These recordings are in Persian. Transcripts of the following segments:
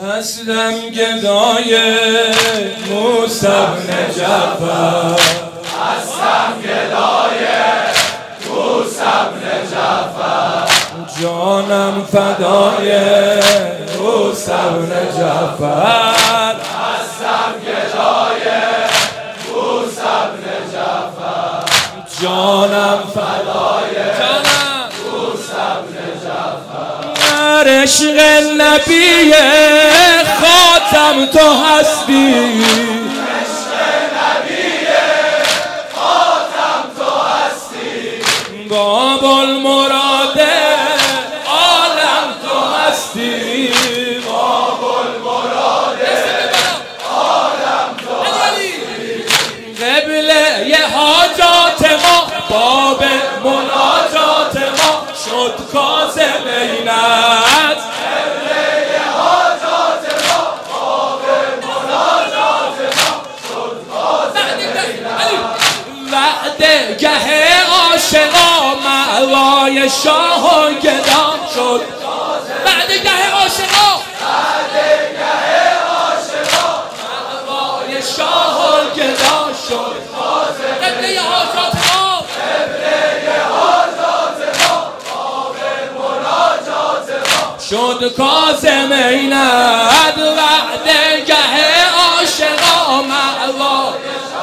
هستم گدای موسی بن جعفر، هستم گدای موسی بن جعفر، جانم فدای موسی بن جعفر، هستم گدای موسی بن جعفر، جانم فدای جانم موسی بن جعفر. در عشق نبی خاتم تو هستی، عشق نبی خاتم تو هستی، باب المراد عالم تو هستی، باب المراد عالم تو هستی، قبله ی حاجات ما، باب مناجات ما شد کاظم عینت، قبله حاجات ما، باب مناجات ما شد کاظم عینت. وعده گه عاشقا مأوای شاه و گدا شد، وعده گه عاشقا، وعده گه عاشقا مأوای شاه و گدا شد، قبله حاجات ما، قبله حاجات ما، باب مناجات ما شد کاظم عینت. وعده گه عاشقا مأوای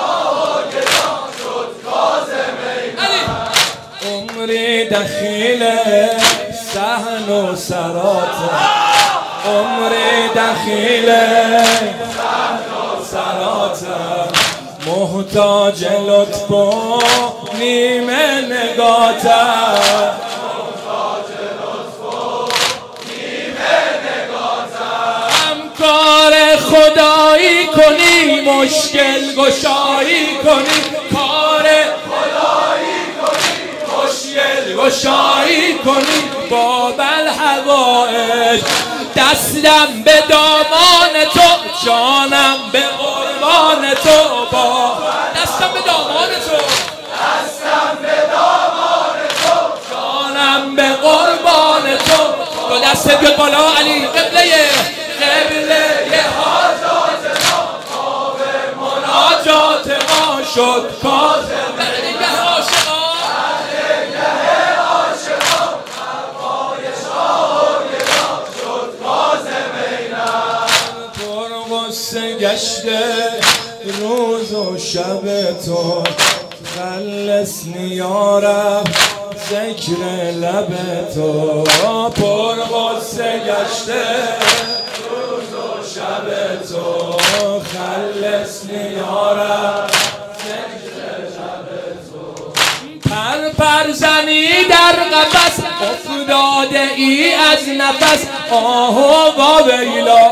عمری دخیل صحن و سرات، عمری دخیل صحن و سرات، محتاج لطف و نیمه نگاتم، محتاج لطف و نیمه نگاتم. کار خدایی کنی، مشکل گشایی کنی، کار خدایی کنی، مشکل گشایی کنی، باب الحوائج دستم به دامان تو، جانم به قربان تو، با دستم به دامان تو، دستم به دامان تو، جانم به قربان تو. دو دست بیاد بالا علی، قبله حاجات ما، باب مناجات ما شد کاظم وعده عاشقا، هوای شاه و گدا شد کاظم عینت. پرغصه گشته روز و شب تو، خلصنی یا رب ذکر لب تو، پرغصه گشته روز و شب تو، خلصنی یا رب ذکر لب تو. پر زنی در قفس افتاده ای از نفس، آه و ویلا،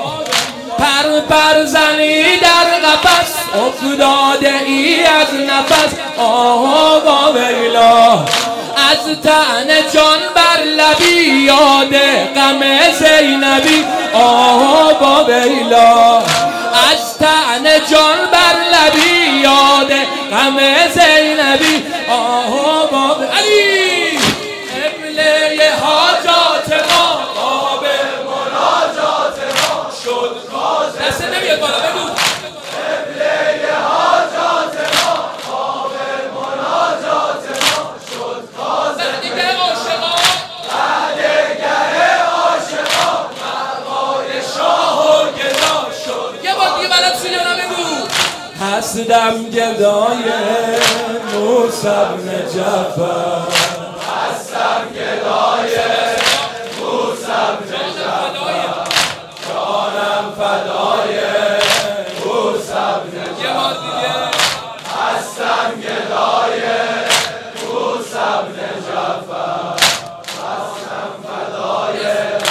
پر زنی در قفس افتاده ای از نفس، آه و ویلا. از طعن جان بر لبی یاد غم زینبی، آه و ویلا. از طعن جان بر لبی یاد غم زینبی، آه و علی. قبله حاجات ما، باب مناجات ما شد کاظم دست نمیاد بالا بگو. قبله حاجات ما، باب مناجات ما شد کاظم وعده عاشقا، وعده گه عاشقا، مأوای شاه و گدا شد. یه بار دیگه برات سویانا بگو. هستم گدای موسی بن جعفر، هستم گدای موسی بن جعفر، جانم فدای موسی بن یه بار دیگه. هستم گدای موسی بن جعفر، هستم فدای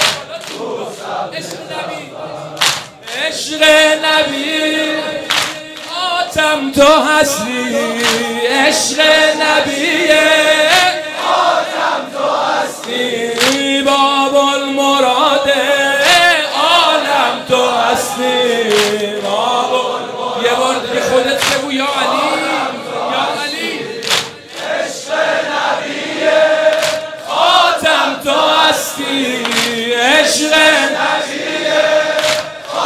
عشق نبی، عشق نبی خاتم تو هستی، عشق نبی خاتم تو هستی، باب المراد عالم تو هستی، باب یه بار دیگه خودت بگو یا علی، یا علی. عشق نبی خاتم تو هستی، عشق نبی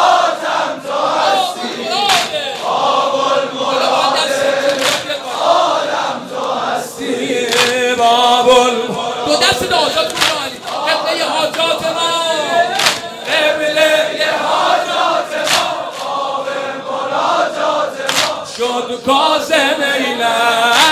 دست آزاد کن یا علی. قبله حاجات ما، قبله حاجات ما، باب مناجات ما شد کاظم ایلم